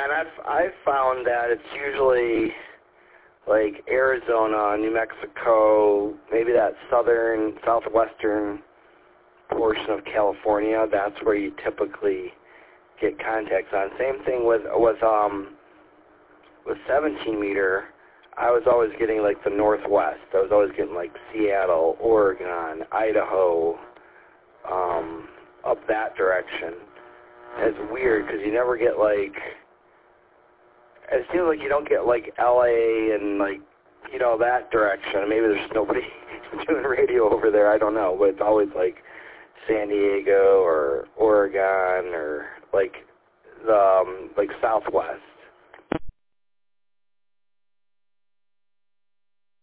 Yeah, and I've found that it's usually like Arizona, New Mexico, maybe that southwestern portion of California. That's where you typically get contacts on. Same thing with 17 meter. I was always getting like the Northwest. I was always getting like Seattle, Oregon, Idaho, up that direction. It's weird because you never get like, it seems like you don't get like LA and like, you know, that direction. Maybe there's nobody doing radio over there, I don't know, but it's always like San Diego or Oregon or like the like Southwest.